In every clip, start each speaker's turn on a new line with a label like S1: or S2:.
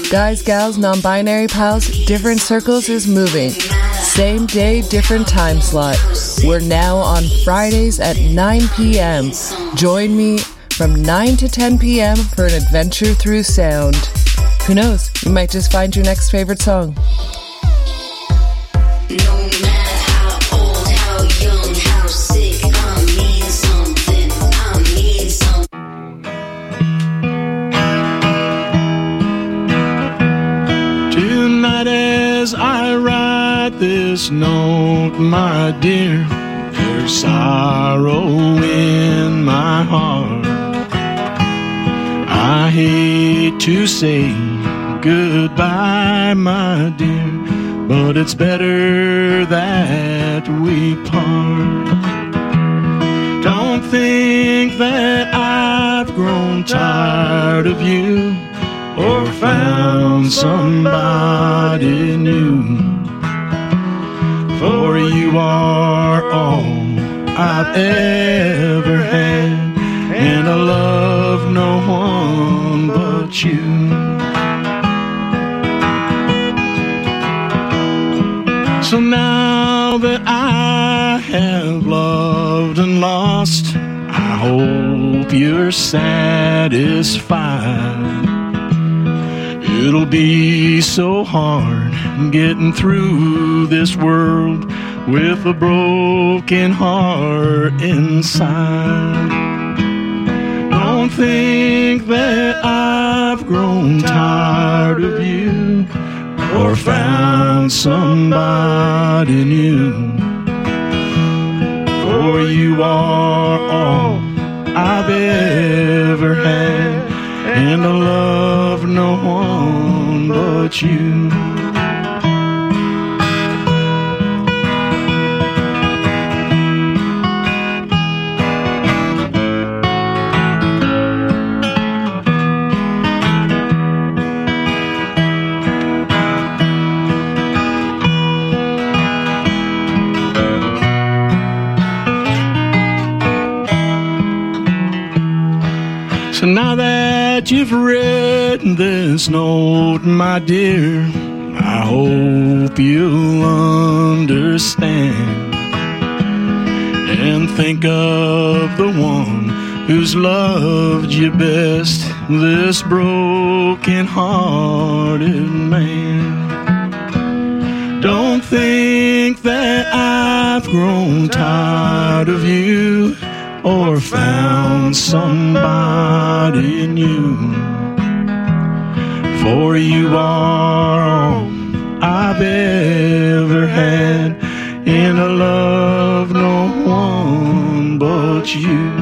S1: Guys, gals, non-binary pals, different circles is moving. Same day, different time slot. We're now on Fridays at 9 p.m. Join me from 9 to 10 p.m. for an adventure through sound. Who knows, you might just find your next favorite song.
S2: As I write this note, my dear, there's sorrow in my heart. I hate to say goodbye, my dear, but it's better that we part. Don't think that I've grown tired of you or found somebody new, for you are all I've ever had, and I love no one but you. So now that I have loved and lost, I hope you're satisfied. It'll be so hard getting through this world with a broken heart inside. Don't think that I've grown tired of you or found somebody new, for you are all I've ever had, and I love no one but you. So now that you've read this note, my dear, I hope you'll understand and think of the one who's loved you best, this broken-hearted man. Don't think that I've grown tired of you or found somebody new, for you are all I've ever had, and I love no one but you.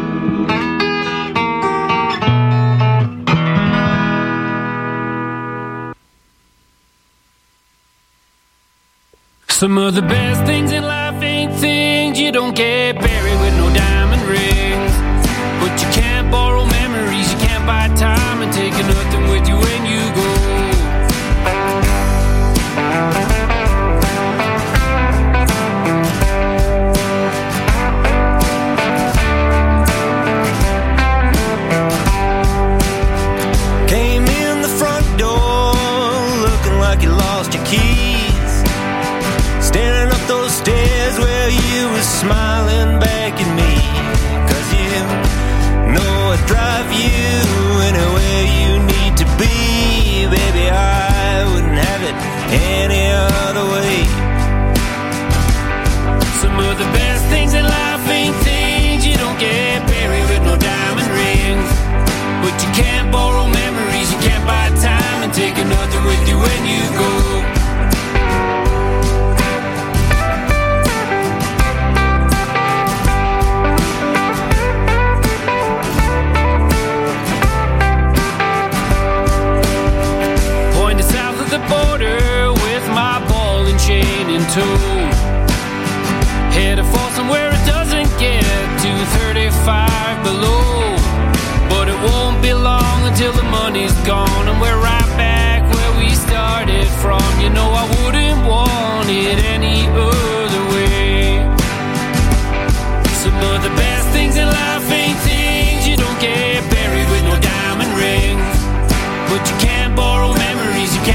S3: Some of the best things in life ain't things you don't get buried with no diamond rings. But you can't borrow memories, you can't buy time and take nothing with you when you go.
S4: Came in the front door looking like you lost your keys, standing up those stairs where you was smiling back at me. 'Cause you know I'd drive you anywhere you need to be. Baby, I wouldn't have it any other way.
S3: Some of the best things in life ain't things you don't get buried with no diamond rings. But you can't borrow memories, you can't buy time and take another with you when you go. Border with my ball and chain in tow, headed for somewhere it doesn't get to 35 below. But it won't be long until the money's gone and we're right back where we started from. You know I wouldn't want it any other way. Some of the best things in life ain't things you don't get buried with no diamond rings. But you can't borrow memories, you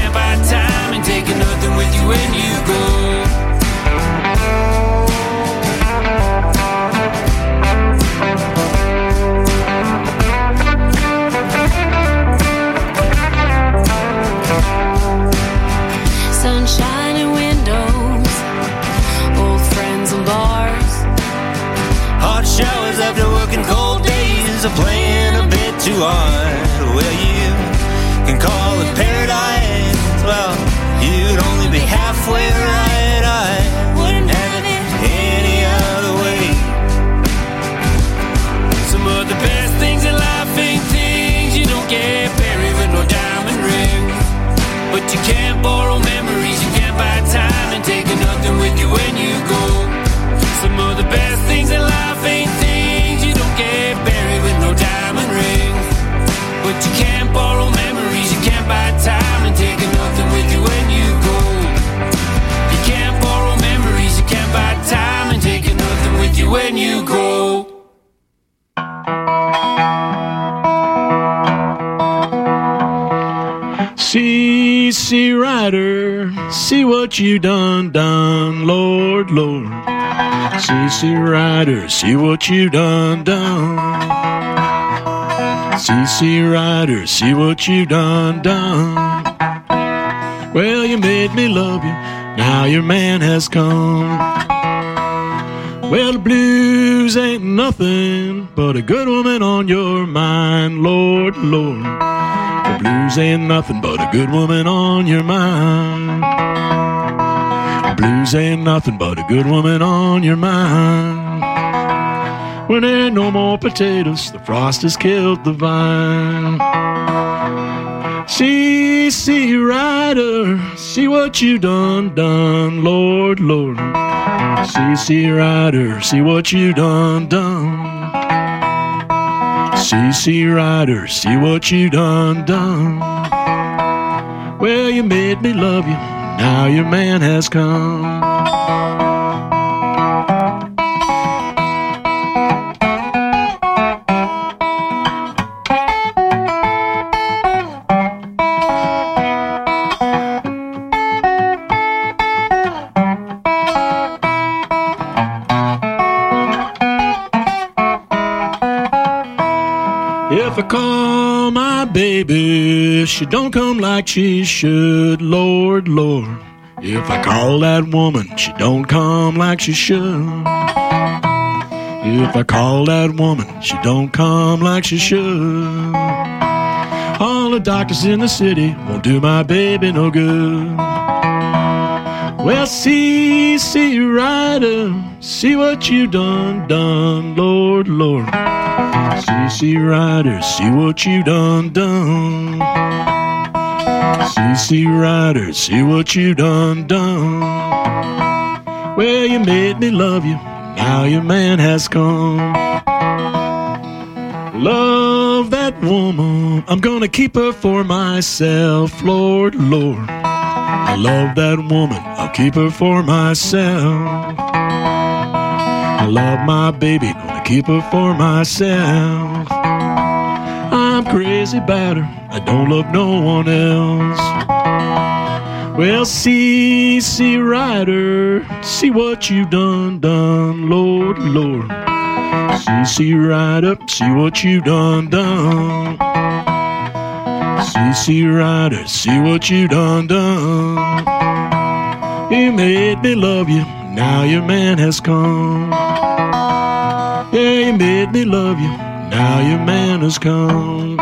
S4: you are. Well, you can call it paradise. Well, you'd only be halfway right. I wouldn't have it any other way.
S3: Some of the best things in life ain't things you don't get buried with no diamond ring. But you can't borrow memories, you can't buy time and take nothing with you when you go. Some of the best things in life ain't things you don't get buried with no diamond ring. But you can't borrow memories, you can't buy time and take nothing with you when you go. You can't borrow memories, you can't buy time and take nothing with you when you go.
S2: CC Rider, see what you done, Lord, Lord. CC Rider, see what you done. CC Rider, see what you done. Well, you made me love you, now your man has come. Well, the blues ain't nothing but a good woman on your mind, Lord, Lord. The blues ain't nothing but a good woman on your mind. The blues ain't nothing but a good woman on your mind. When there ain't no more potatoes, the frost has killed the vine. CC Rider, see what you done, Lord, Lord. CC Rider, see what you done. CC Rider, see what you done. Well, you made me love you, now your man has come. If I call my baby, she don't come like she should, Lord, Lord. If I call that woman, she don't come like she should. If I call that woman, she don't come like she should. All the doctors in the city won't do my baby no good. Well, CC Rider, see what you done, Lord, Lord. CC Rider, see what you done. CC Rider, see what you done. Well, you made me love you, now your man has come. Love that woman, I'm gonna keep her for myself, Lord, Lord. I love that woman, I'll keep her for myself. I love my baby, gonna keep her for myself. I'm crazy about her, I don't love no one else. Well, CC Rider, see what you done, Lord, Lord. CC Rider, see what you done. CC Rider, see what you done. You made me love you, now your man has come. Yeah, you made me love you, now your man has come.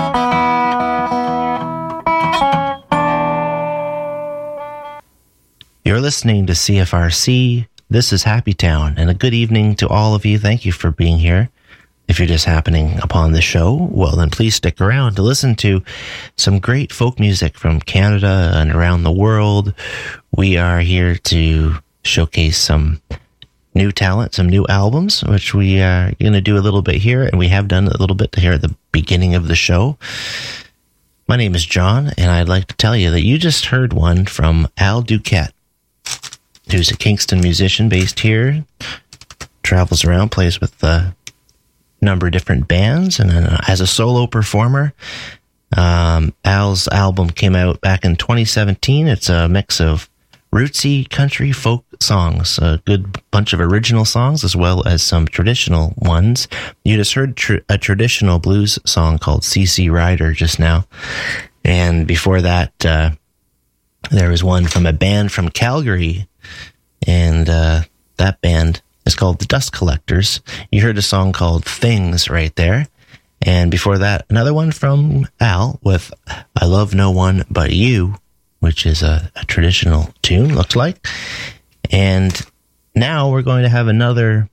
S5: You're listening to CFRC. This is Happy Town, and a good evening to all of you. Thank you for being here. If you're just happening upon the show, well, then please stick around to listen to some great folk music from Canada and around the world. We are here to showcase some new talent, some new albums, which we are going to do a little bit here, and we have done a little bit here at the beginning of the show. My name is John, and I'd like to tell you that you just heard one from Al Duquette, who's a Kingston musician based here, travels around, plays with a number of different bands, and as a solo performer. Al's album came out back in 2017. It's a mix of rootsy country folk songs, a good bunch of original songs as well as some traditional ones. You just heard a traditional blues song called CC Rider just now, and before that there was one from a band from Calgary, and that band is called the Dust Collectors. You heard a song called Things right there, And before that, another one from Al with I Love No One But You, which is a traditional tune, looks like. And now we're going to have another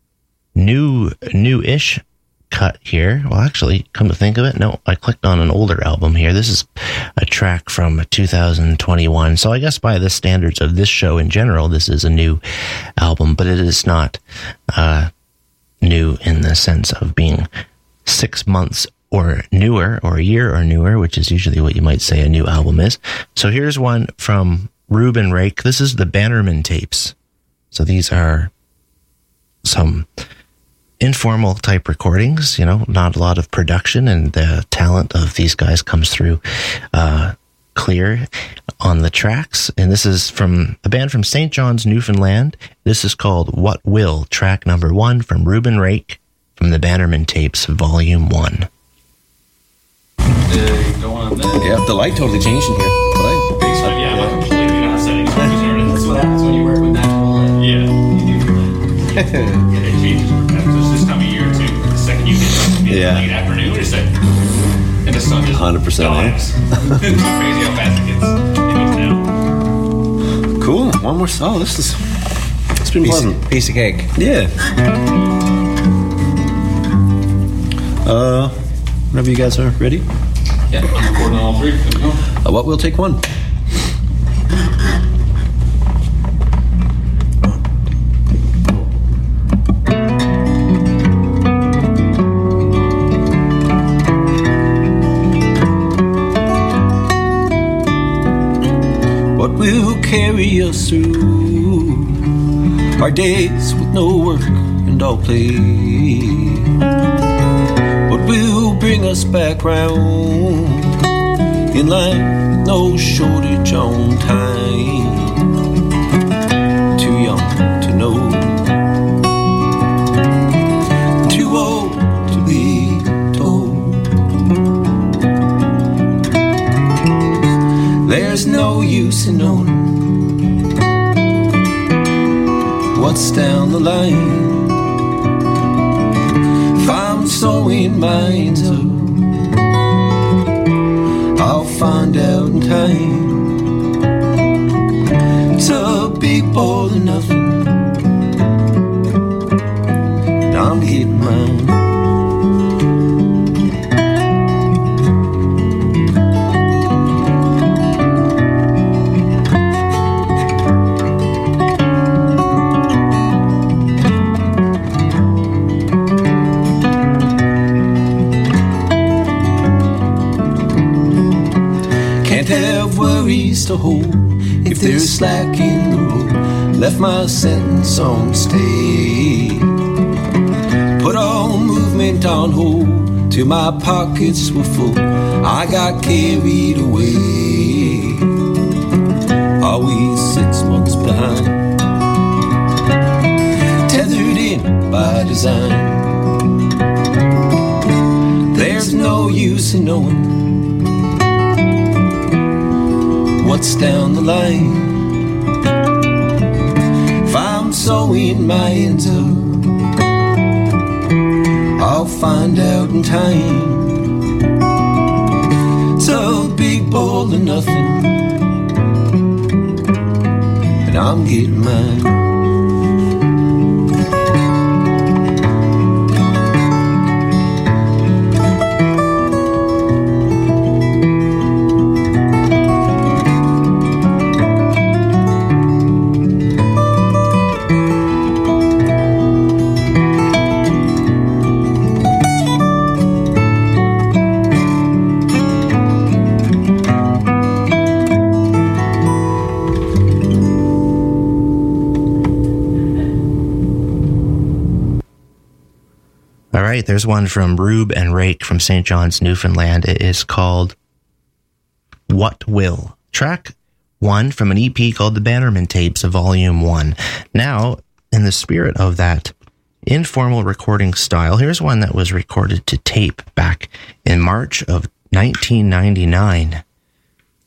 S5: new-ish cut here. Well, actually, come to think of it, no, I clicked on an older album here. This is a track from 2021. So I guess by the standards of this show in general, this is a new album, but it is not new in the sense of being 6 months or newer, or a year or newer, which is usually what you might say a new album is. So here's one from Rube and Rake. This is the Bannerman tapes. So these are some informal type recordings, not a lot of production, and the talent of these guys comes through clear on the tracks. And this is from a band from St. John's, Newfoundland. This is called What Will, track number 1 from Rube and Rake from the Bannerman tapes, volume 1.
S6: Yeah, the light totally changed in here. The light.
S3: Yeah, I'm completely not setting That's what happens when you work with natural light. Yeah. It changes. It's this time of year, too. The second you hit late afternoon, it's like, and the sun just
S6: 100%.
S3: dies. It's crazy how fast it goes down.
S6: Cool. One more song. It's been pleasant.
S7: Piece of cake.
S6: Yeah. Whenever you guys are ready.
S3: Yeah, I'm recording all 3. There we go.
S6: What will take 1? What will carry us through our days with no work and all play? What will bring us back round in line, no shortage on time? Too young to know, too old to be told. There's no use in knowing what's down the line. If I'm sowing minds up, I'll find out in time. It's a big ball of nothing, and I'm getting mine. To hold if there's slack in the road. Left my sentence on stay. Put all movement on hold till my pockets were full. I got carried away. Always 6 months behind, tethered in by design. There's no use in knowing what's down the line. If I'm sowing my ends up, I'll find out in time. It's a big bowl of nothing, and I'm getting mine.
S5: There's one from Rube and Rake from St. John's, Newfoundland. It is called What Will, track 1 from an EP called the Bannerman Tapes, Volume 1. Now, in the spirit of that informal recording style, here's one that was recorded to tape back in March of 1999.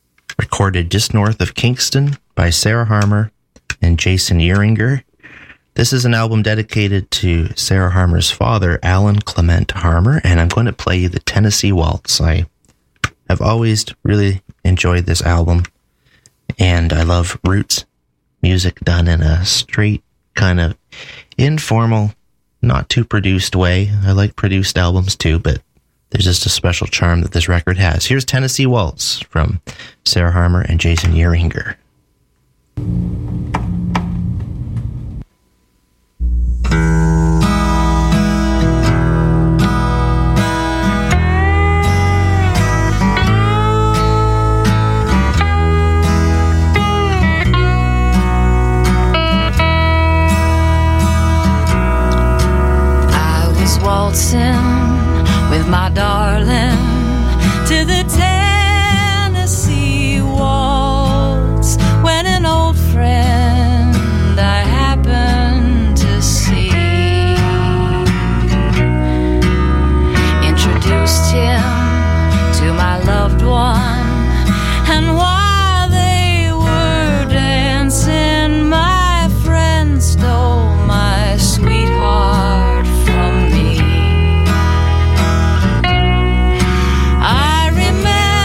S5: Recorded just north of Kingston by Sarah Harmer and Jason Uringer. This is an album dedicated to Sarah Harmer's father, Alan Clement Harmer, and I'm going to play you the Tennessee Waltz. I have always really enjoyed this album, and I love roots music done in a straight, kind of informal, not too produced way. I like produced albums too, but there's just a special charm that this record has. Here's Tennessee Waltz from Sarah Harmer and Jason Uringer.
S7: With my darling to the Tennessee Waltz when an old friend I happened to see introduced him to my loved one, and while they were dancing, my friend stole my sweetheart from me. I remember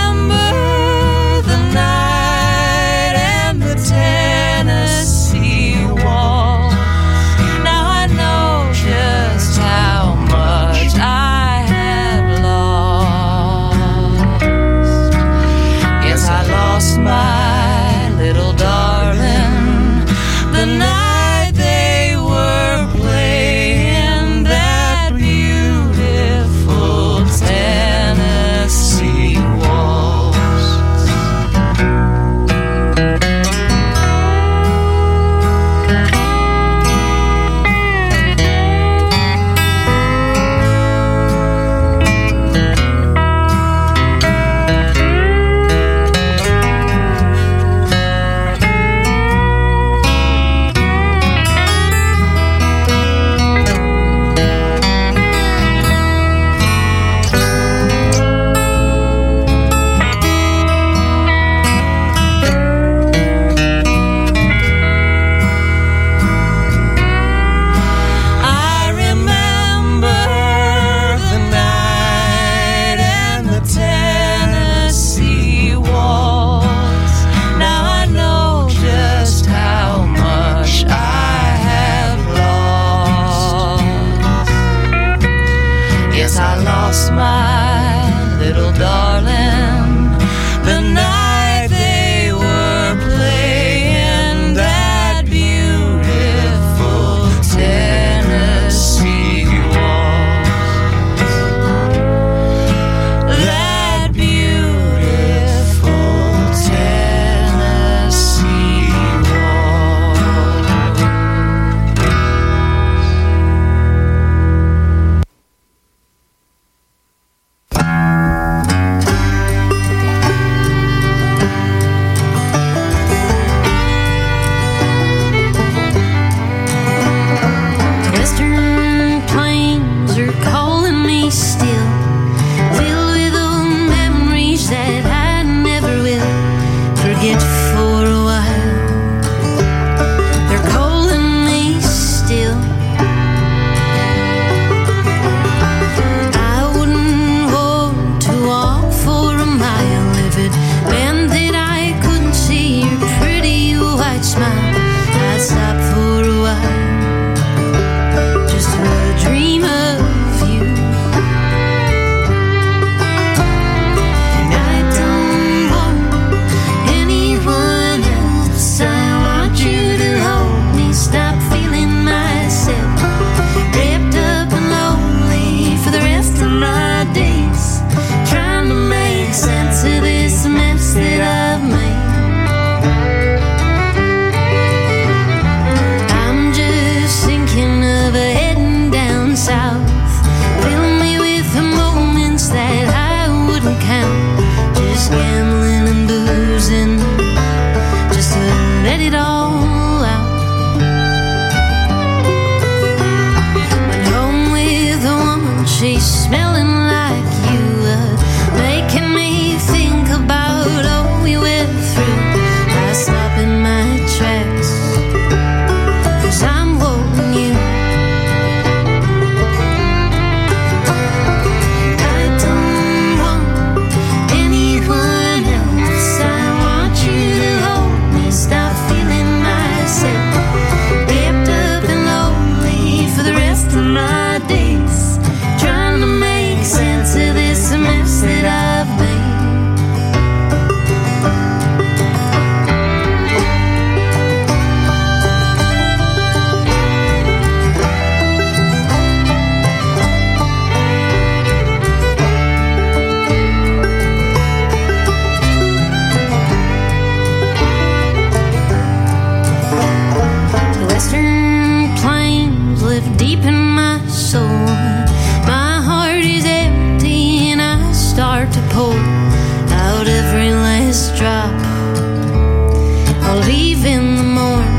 S7: live deep in my soul. My heart is empty and I start to pour out every last drop. I'll leave in the morning,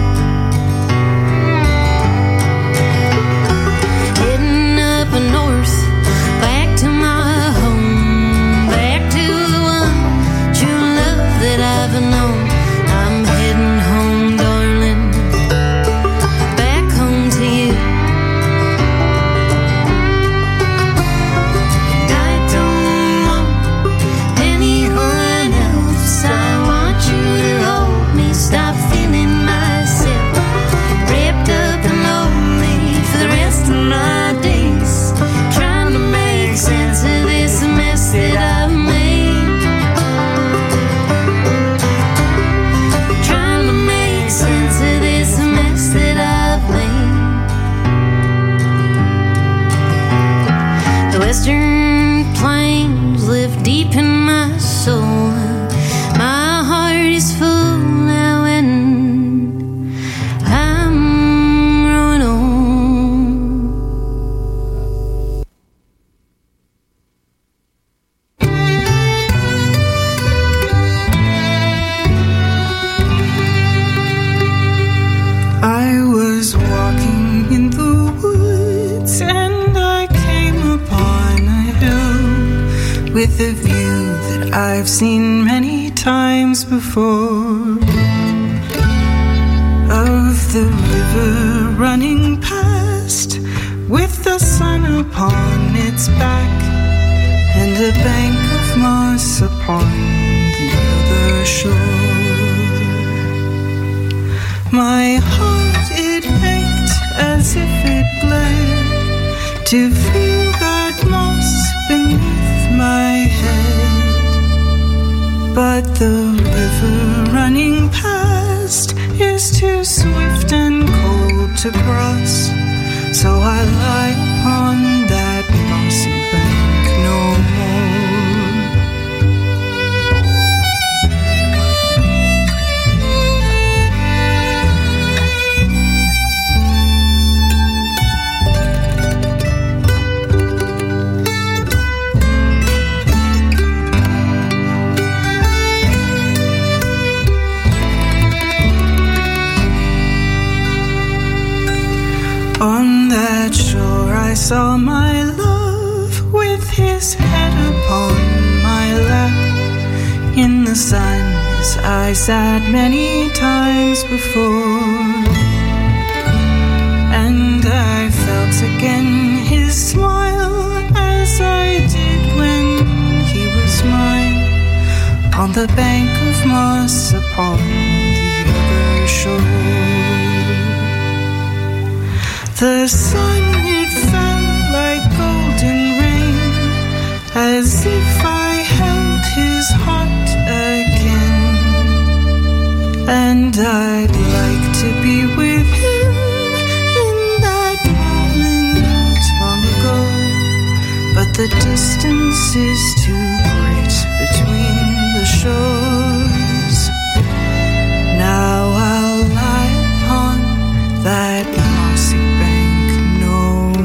S7: heading up north, back to my home, back to the one true love that I've known. I'm heading home, darling, back home to you. And I don't want anyone else. I want you to hold me, stop feeling myself wrapped up and lonely for the rest of my days, trying to make sense of this mess that I've made, trying to make sense of this mess that I've made. The western plains live deep in my soul. My heart is full now and I'm growing old.
S8: I was walking in the woods and I came upon a hill with a view that I've seen many times before, of the river running past with the sun upon its back and a bank of moss upon the other shore. My heart, it ached as if it bled to feel that moss beneath my head. But the river running past is too swift and cold to cross, so I lie upon that mossy bank no more. On that shore I saw my love with his head upon my lap. In the sun as I sat many times before, and I felt again his smile as I did when he was mine, on the bank of moss upon the other shore. The sun, it fell like golden rain, as if I held his heart again. And I'd like to be with him in that moment long ago, but the distance is too great between the shores. Now I'll lie upon that mossy bank no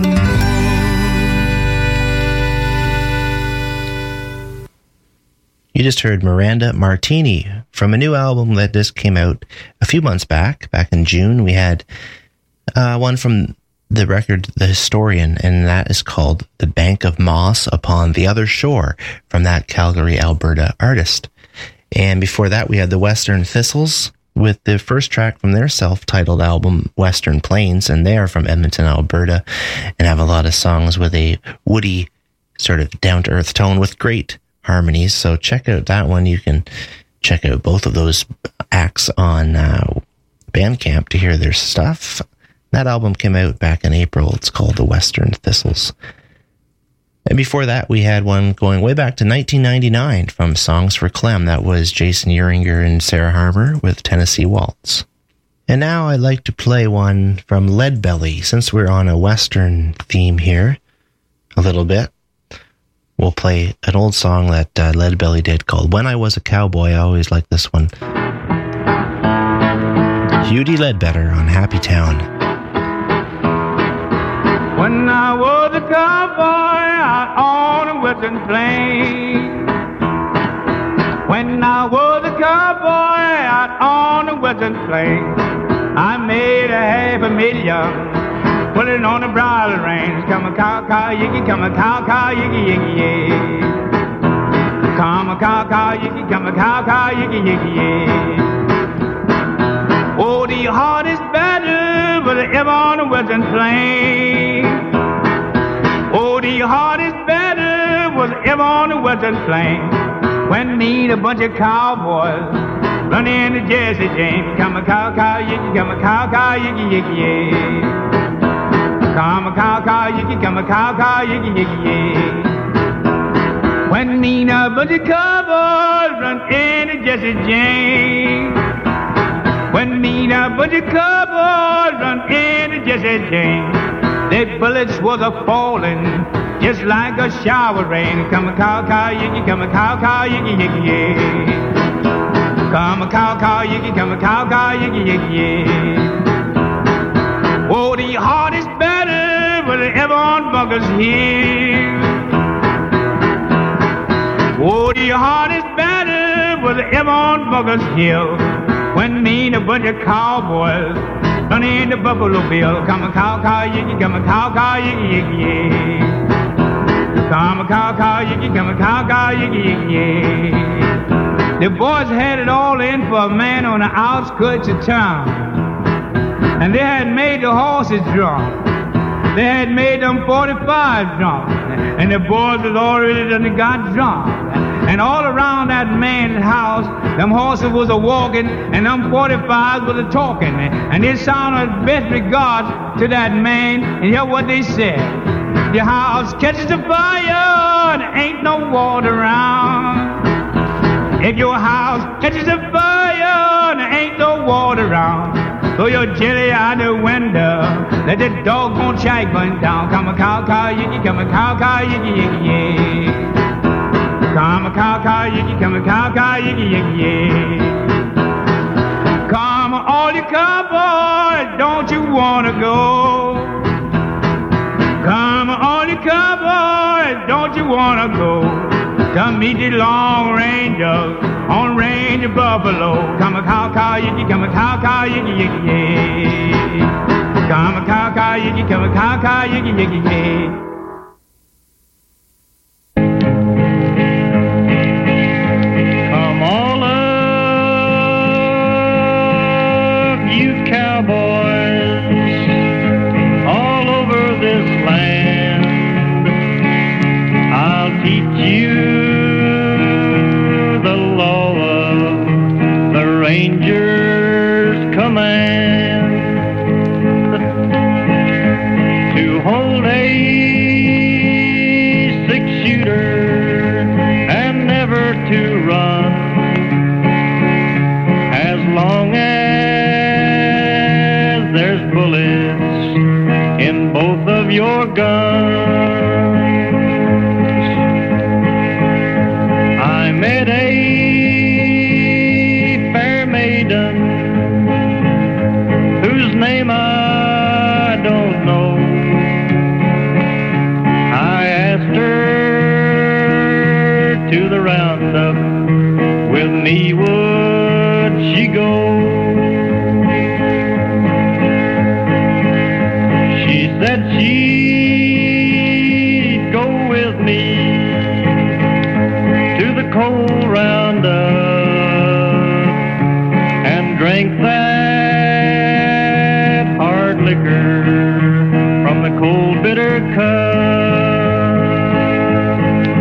S8: more.
S5: You just heard Miranda Martini from a new album that just came out a few months back in June. We had one from the record The Historian, and that is called The Bank of Moss Upon the Other Shore, from that Calgary, Alberta artist. And before that, we had the Western Thistles with the first track from their self-titled album, Western Plains, and they are from Edmonton, Alberta, and have a lot of songs with a woody, sort of down-to-earth tone with great harmonies. So check out that one. You can check out both of those acts on Bandcamp to hear their stuff. That album came out back in April. It's called The Western Thistles. And before that, we had one going way back to 1999 from Songs for Clem. That was Jason Uringer and Sarah Harmer with Tennessee Waltz. And now I'd like to play one from Leadbelly. Since we're on a Western theme here a little bit, we'll play an old song that Leadbelly did called When I Was a Cowboy. I always like this one. Hugh D. Ledbetter on Happy Town.
S9: Western Plain. When I was a cowboy out on the Western Plain, I made $500,000, put it on the bridle reins. Come a cow, cow, yiggy, come a cow, cow, yiggy, yiggy, yeah. Come a cow, cow, yiggy, come a cow, cow, yiggy, yiggy, yeah. Oh, the hardest battle was ever on the Western Plain. Oh, the hardest battle was ever on the Western Plain. When me and a bunch of cowboys run into Jesse James. Come a cow, cow, yiggy, come a cow, cow, yiggy, yiggy, yeah. Come a cow, cow, yiggy, come a cow, cow, yiggy, yiggy, yeah. When me and a bunch of cowboys run into Jesse James. When me and a bunch of cowboys run into Jesse James. Their bullets was a-falling just like a shower rain. Come a cow, cow, yiggy, come a cow, cow, yiggy, yiggy, yeah. Come a cow, cow, yiggy, come a cow, cow, yiggy, yiggy, yeah. Oh, the hardest battle was ever on Bunker's Hill. Oh, the hardest battle was ever on Bunker's Hill. When me and a bunch of cowboys run into Buffalo Bill. Come a cow, cow, yiggy, come a cow, cow, yiggy, yiggy, yeah. Come a cow, cow, yiggy, come a cow, cow, yiggy, yiggy, yeah. The boys had it all in for a man on the outskirts of town. And they had made the horses drunk. They had made them 45 drunk. And the boys was already done got drunk. And all around that man's house, them horses was a-walking, and them 45s was a-talking. And they sounded best regards to that man, and hear what they said. Your house catches a fire, and there ain't no water around. If your house catches a fire, and there ain't no water around, throw your jelly out the window, let the doggone shack burn down. Come a cow, cow, yiggy, come a cow, cow, yiggy, yiggy, yeah. Come a cow, cow, yiggy, come a cow, cow, yiggy, yiggy, yeah. Come all you cowboys, don't you wanna go? Come all you cowboys, don't you wanna go? Come meet the Long Rangers on range of Buffalo. Come a cow, cow, yiggy, come a cow, cow, yiggy, yiggy, yeah. Come a cow, cow, yiggy, come a cow, cow, yiggy, yiggy, yeah.
S10: Your guns. I met a fair maiden whose name I don't know. I asked her to the roundup, with me would she go? She said she'd go with me to the cold roundup and drink that hard liquor from the cold bitter cup.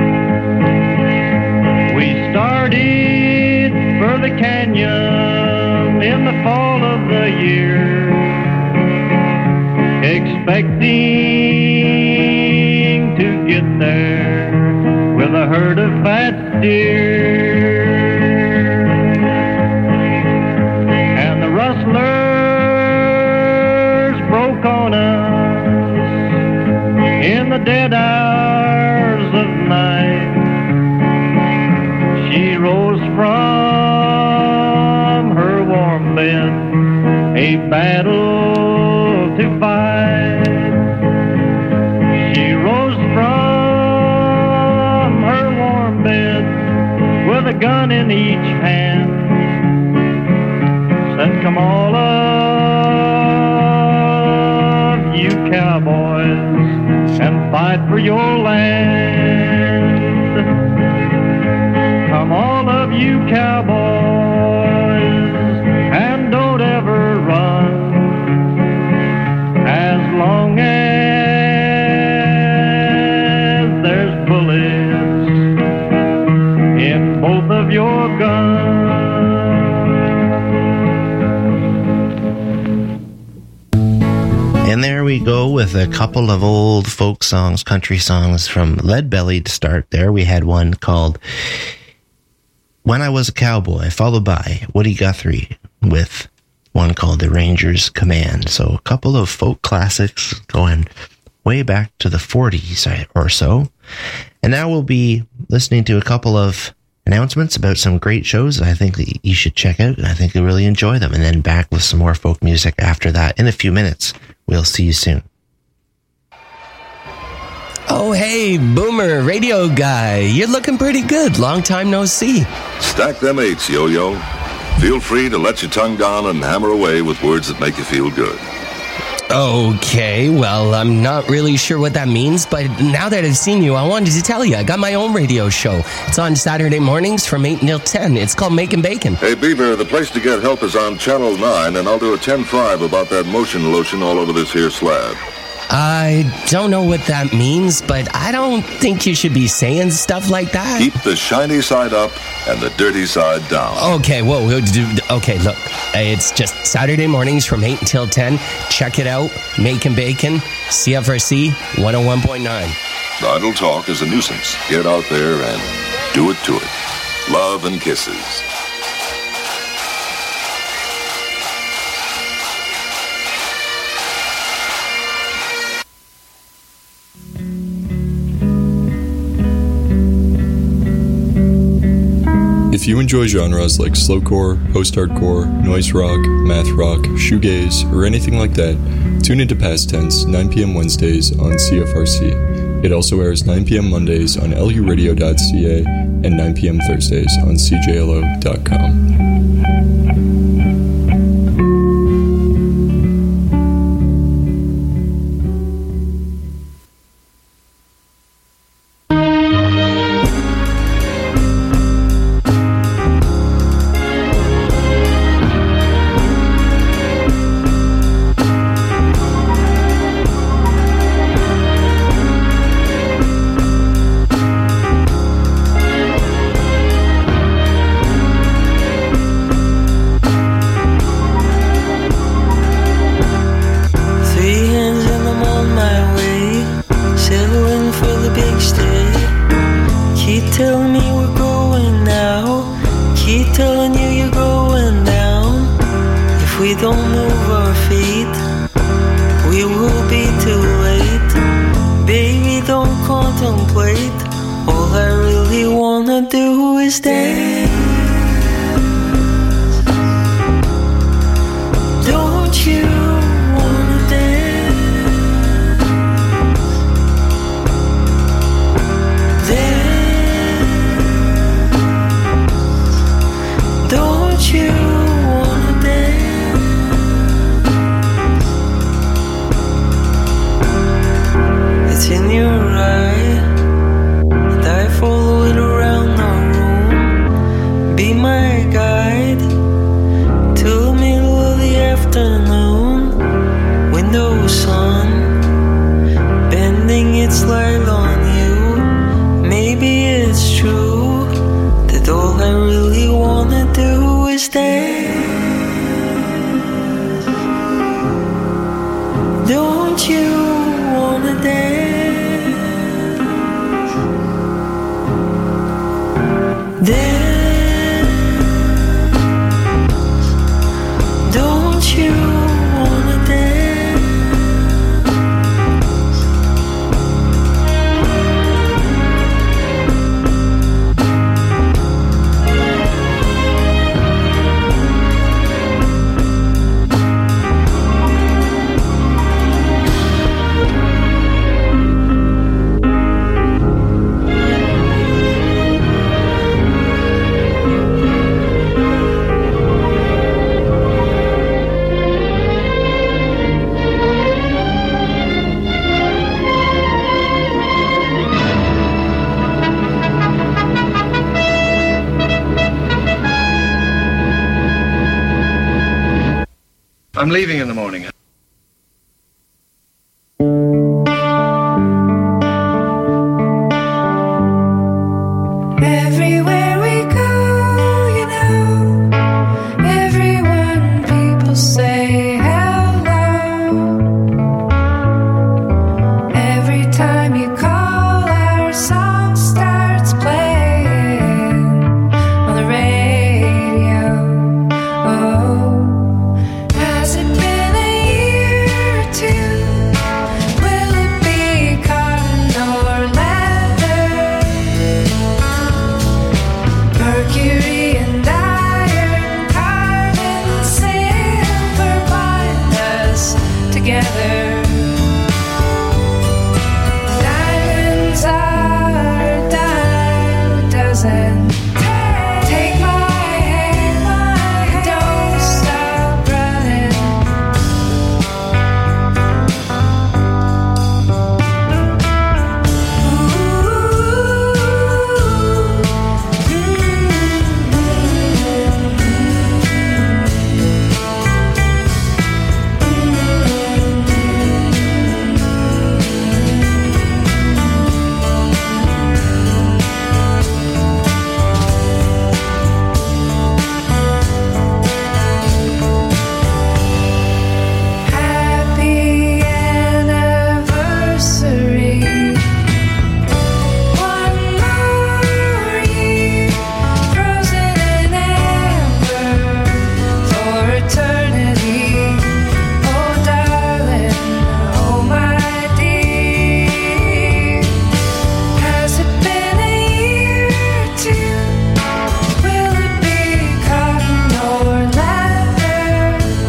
S10: We started for the canyon in the fall of the year, expecting to get there with a herd of fat deer. And the rustlers broke on us in the dead hours of night. She rose from her warm bed, a battle to fight. She rose from gun in each hand. Said, come all of you cowboys and fight for your land. Come all of you cowboys and don't ever run. As long as there's bullets in both of your guns.
S5: And there we go with a couple of old folk songs, country songs from Leadbelly to start there. We had one called When I Was a Cowboy, followed by Woody Guthrie with one called The Ranger's Command. So a couple of folk classics going way back to the 40s or so. And now we'll be listening to a couple of announcements about some great shows I think that you should check out, and I think you'll really enjoy them. And then back with some more folk music after that in a few minutes. We'll see you soon.
S11: Oh, hey, Boomer, radio guy. You're looking pretty good. Long time no see.
S12: Stack them eights, Yo-Yo. Feel free to let your tongue down and hammer away with words that make you feel good.
S11: Okay, well, I'm not really sure what that means, but now that I've seen you, I wanted to tell you, I got my own radio show. It's on Saturday mornings from 8 until 10. It's called Making Bacon.
S12: Hey, Beaver, the place to get help is on Channel 9, and I'll do a 10-5 about that motion lotion all over this here slab.
S11: I don't know what that means, but I don't think you should be saying stuff like that.
S12: Keep the shiny side up and the dirty side down.
S11: Okay, okay, look, it's just Saturday mornings from 8 until 10. Check it out, Making Bacon, CFRC 101.9.
S12: Idle talk is a nuisance. Get out there and do it to it. Love and kisses.
S13: If you enjoy genres like slowcore, post-hardcore, noise rock, math rock, shoegaze, or anything like that, tune into Past Tense 9 p.m. Wednesdays on CFRC. It also airs 9 p.m. Mondays on luradio.ca and 9 p.m. Thursdays on cjlo.com.
S14: I'm leaving in the morning.
S8: Everywhere we go, you know, everyone, people say hello. Every time you call, our song starts playing on the radio. Oh, has it been a year or two? Will it be cotton or leather? Mercury and iron, carbon, silver bind us together. Diamonds are a dime a dozen. Take my hand, don't stop running. Happy anniversary. One more year, frozen in amber for eternity. Oh, darling, oh, my dear. Has it been a year or two? Will it be cotton or leather?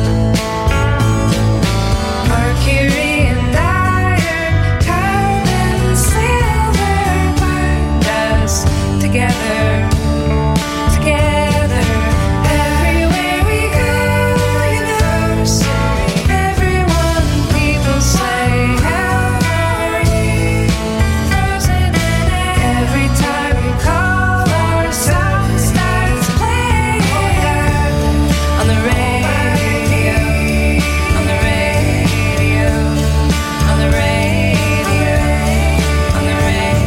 S8: Mercury and iron, carbon, silver bind us together, together. Everywhere we go, you know, everyone, people say, how are you? Frozen in every time you call, our song starts playing on the radio, on the radio, on the radio, on the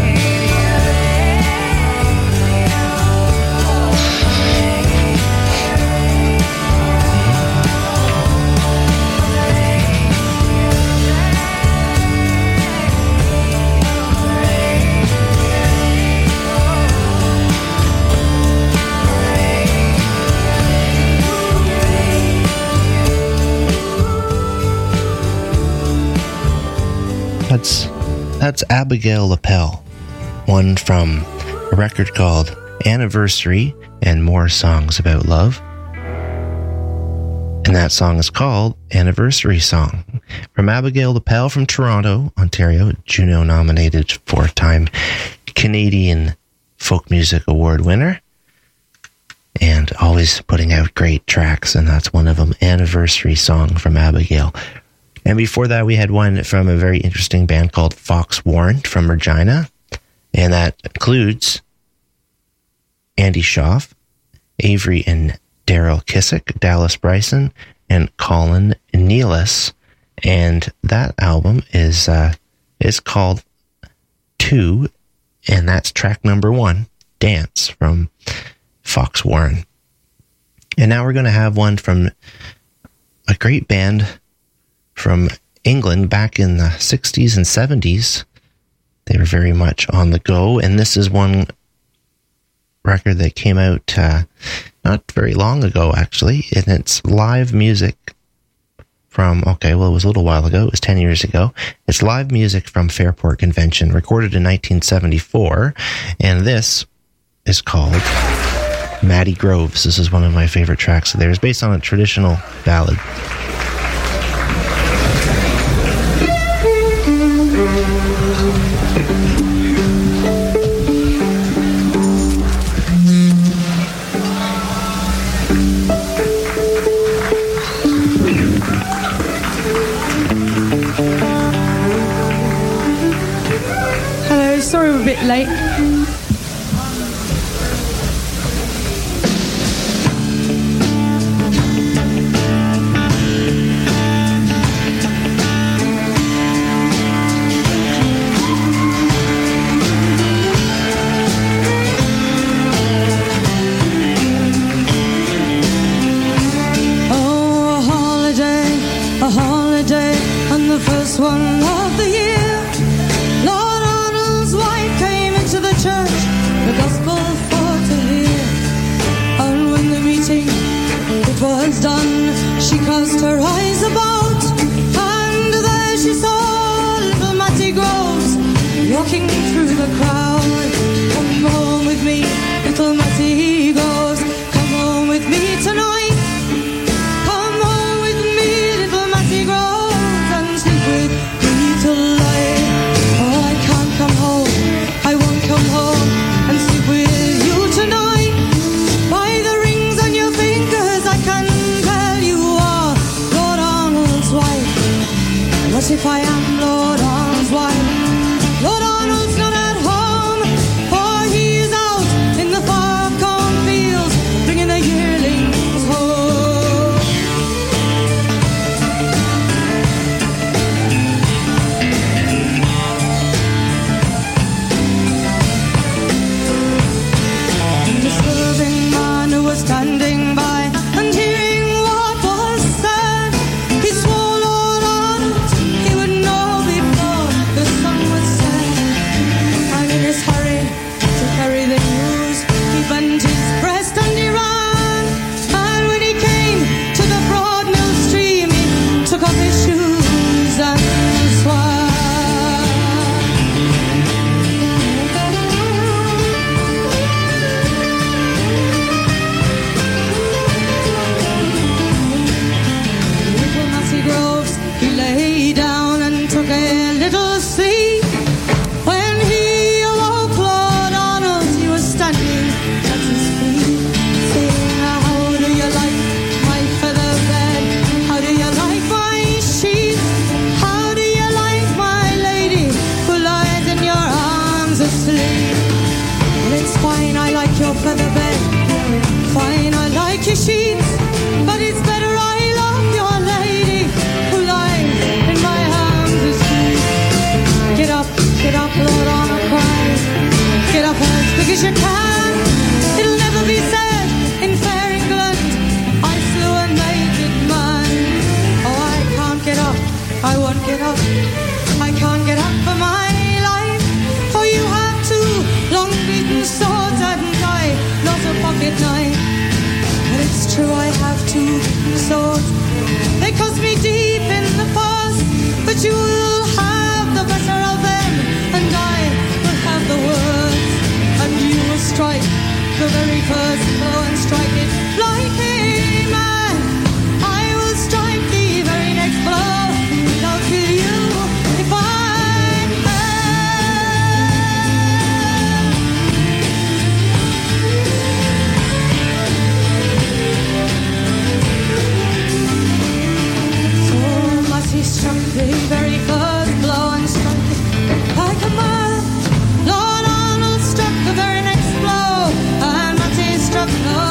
S5: That's Abigail Lapel, one from a record called Anniversary and More Songs About Love. And that song is called Anniversary Song. From Abigail Lapel from Toronto, Ontario, Juno-nominated 4-time Canadian Folk Music Award winner. And always putting out great tracks, and that's one of them, Anniversary Song from Abigail. And before that, we had one from a very interesting band called Fox Warrant from Regina. And that includes Andy Schaaf, Avery and Daryl Kissick, Dallas Bryson, and Colin Nealis. And that album is called 2, and that's track number 1, Dance, from Fox Warren. And now we're going to have one from a great band from England back in the 60s and 70s. They were very much on the go, and this is one record that came out not very long ago, actually, and it's live music from, it was a little while ago, it was 10 years ago. It's live music from Fairport Convention, recorded in 1974, and this is called Maddie Groves. This is one of my favorite tracks of theirs, based on a traditional ballad.
S15: Hello, sorry we're a bit late. rocking through the crowd. Come home with me, little Matty goes. Come home with me tonight. Come home with me, little Matty grows, and sleep with me till light. Oh, I can't come home, I won't come home and sleep with you tonight. By the rings on your fingers, I can tell you are Lord Arnold's wife. What if I am Lord Arnold's wife? Lord Arnold's not at home, for he is out in the far cornfields, bringing the yearlings home. The serving man who was standing by and hearing what was said, he swore Lord Arnold he would know before the sun was set. And in his hurry to carry the news, he bent his breast and he ran. And when he came to the broad mill stream, he took off his shoes and swam. Little Matty Groves, he lay down and took a little sleep. When he awoke, Lord Arnold, he was standing at his feet, saying, how do you like my feather bed? How do you like my sheets? How do you like my lady who lies in your arms asleep? Well, it's fine, I like your feather bed. Fine, I like your sheets. But it's better I love your lady who lies in my arms asleep. Get up, Lord Arnold cried. Get up as quick as you can. It'll never be said in fair England I slew a naked man. Oh, I can't get up, I won't get up. I can't get up for my life. For you have two long beaten swords and I not a pocket knife. But it's true, I have two swords. They cost me deep in the past, but you will have the better of them, and I will have the words. And you will strike the very first blow and strike it like a man. I will strike the very next blow, and I'll kill you if I he struck the very first blow and struck it like a man. Lord Arnold struck the very next blow, and Matty struck the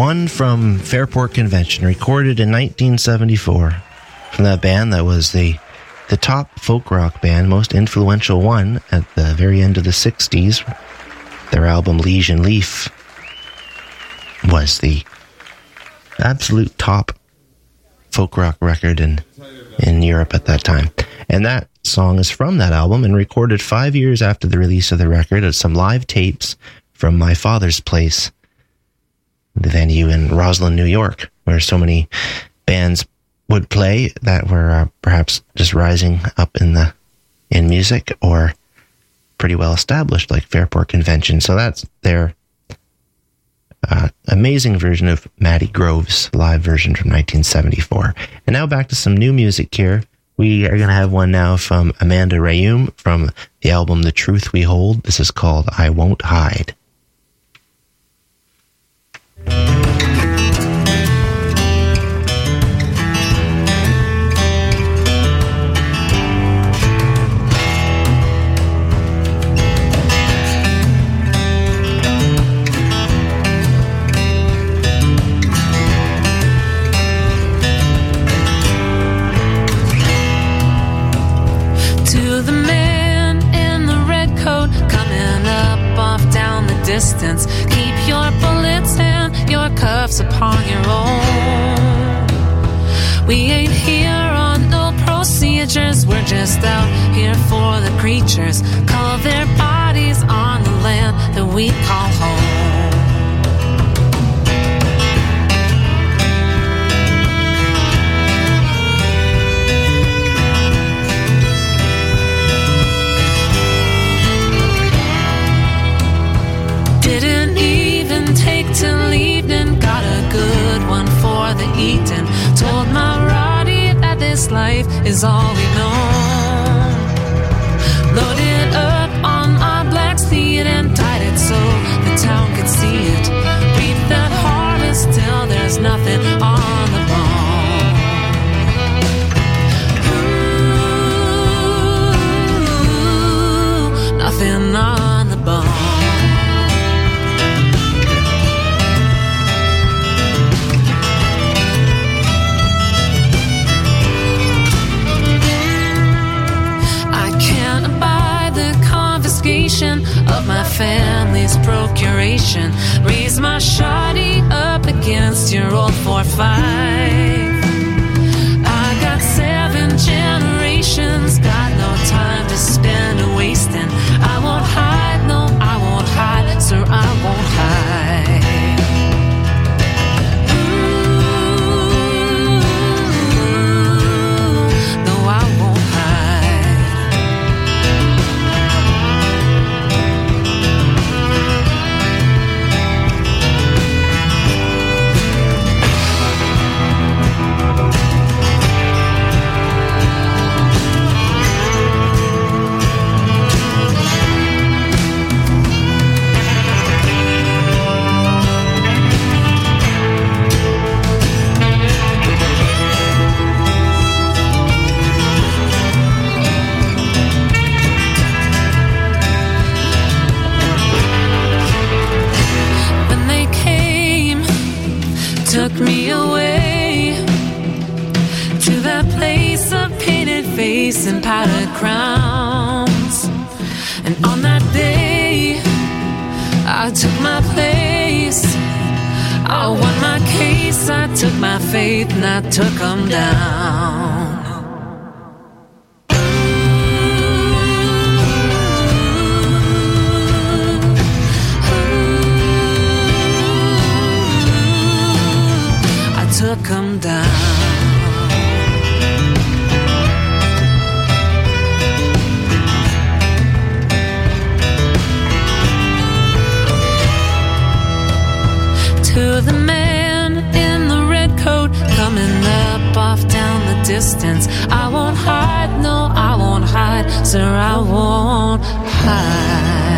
S5: One from Fairport Convention, recorded in 1974 from that band that was the top folk rock band, most influential one at the very end of the 60s. Their album Legion Leaf was the absolute top folk rock record in Europe at that time. And that song is from that album and recorded 5 years after the release of the record at some live tapes from My Father's Place, the venue in Roslyn, New York, where so many bands would play that were perhaps just rising up in music or pretty well established, like Fairport Convention. So that's their amazing version of Matty Grove's live version from 1974. And now back to some new music here. We are going to have one now from Amanda Rayum from the album The Truth We Hold. This is called I Won't Hide.
S14: Distance. Keep your bullets and your cuffs upon your own. We ain't here on no procedures. We're just out here for the creatures. Call their bodies on the land that we call home. Didn't even take till evening. Got a good one for the eating. Told my Roddy that this life is all we know. Loaded up on my black steed and tied it so the town could see it. Reap that harvest till there's nothing on the bone. Ooh, nothing on the bone. Of my family's procuration. Raise my shoddy up against your old 4-5. I got 7 generations, got no time to spend wasting. I won't hide, no, I won't hide, sir, I won't hide. Ooh, no, I won't hide. Took me away to that place of painted face and powdered crowns. And on that day, I took my place. I won my case, I took my faith, and I took 'em down. Took 'em down. To the man in the red coat coming up off down the distance. I won't hide, no, I won't hide, sir, I won't hide.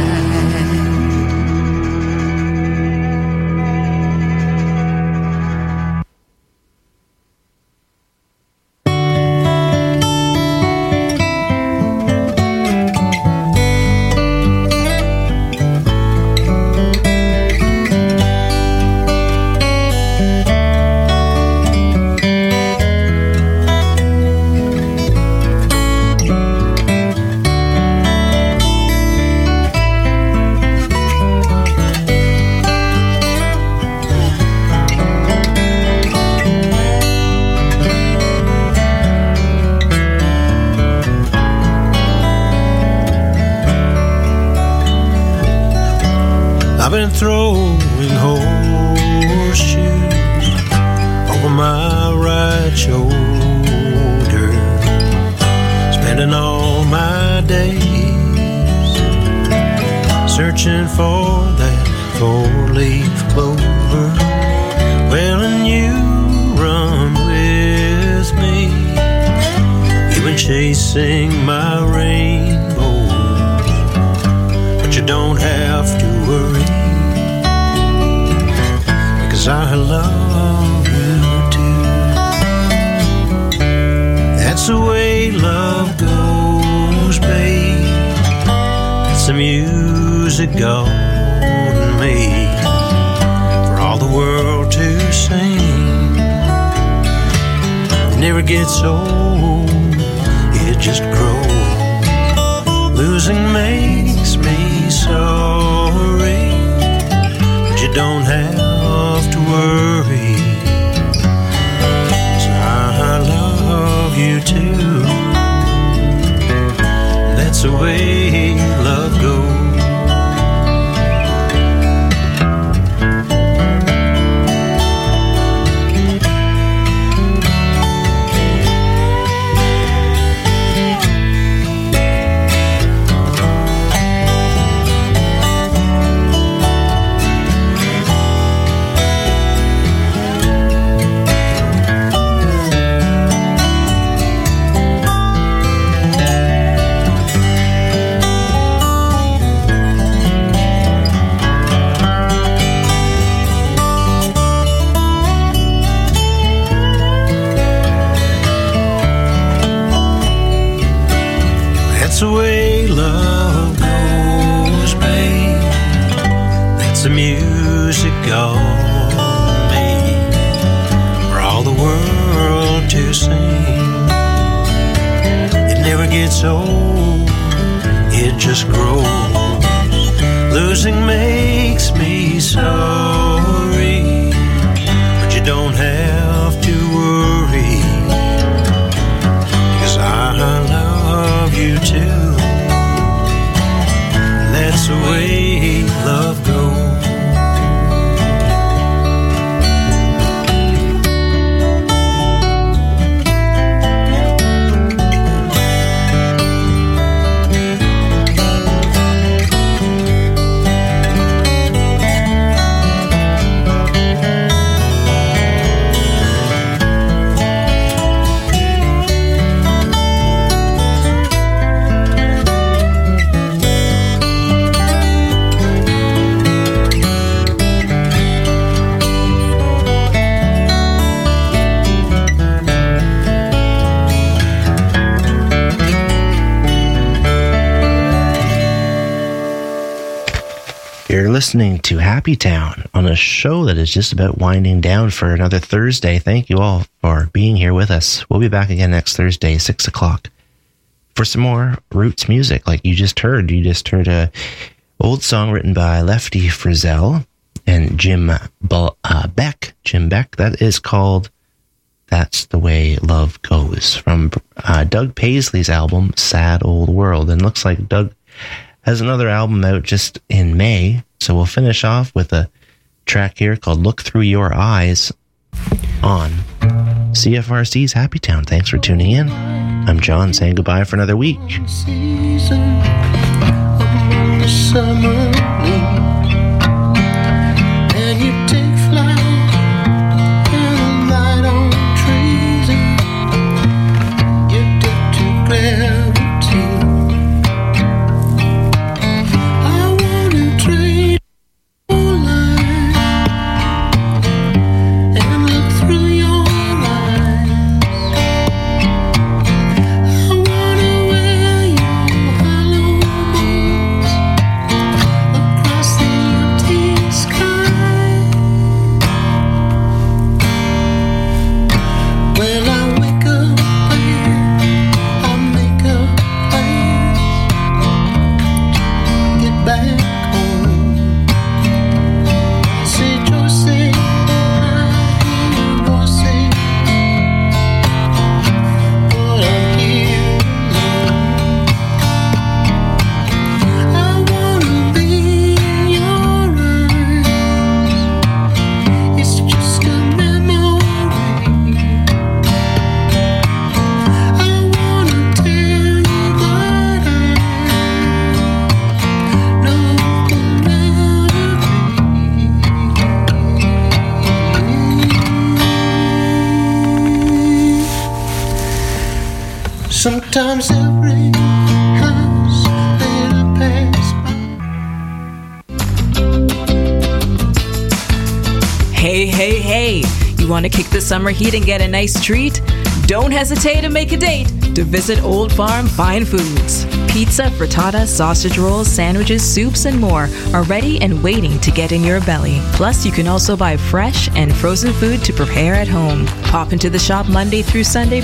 S6: been throwing horseshoes over my right shoulder, spending all my days searching for that four-leaf clover. Well, and you run with me, you've been chasing my rainbows, but you don't have to worry, because I love you too. That's the way love goes, babe. It's the music God made for all the world to sing. It never gets old, it just grows. Losing makes me sorry, but you don't have to worry, 'cause I love you too. That's the way love goes. That's the way love goes, babe. That's the music God made for all the world to sing. It never gets old, it just grows. Losing makes me sorry, but you don't have to worry, 'cause I love you too. That's the way love goes.
S5: You're listening to Happy Town on a show that is just about winding down for another Thursday. Thank you all for being here with us. We'll be back again next Thursday, 6 o'clock, for some more roots music like you just heard. You just heard a old song written by Lefty Frizzell and Jim Beck. Jim Beck. That is called That's the Way Love Goes, from Doug Paisley's album, Sad Old World. And looks like Doug has another album out just in May. So we'll finish off with a track here called Look Through Your Eyes on CFRC's Happy Town. Thanks for tuning in. I'm John, saying goodbye for another week.
S6: Season among the summer leaves, and you take flight and light on trees, and you dip to clarity. I wanna trade your life and look through your eyes. I wanna wear your hollow bones across
S16: Sometimes every house that I pass by.
S17: Hey, hey, hey! You want to kick the summer heat and get a nice treat? Don't hesitate to make a date to visit Old Farm Fine Foods. Pizza, frittata, sausage rolls, sandwiches, soups, and more are ready and waiting to get in your belly. Plus, you can also buy fresh and frozen food to prepare at home. Pop into the shop Monday through Sunday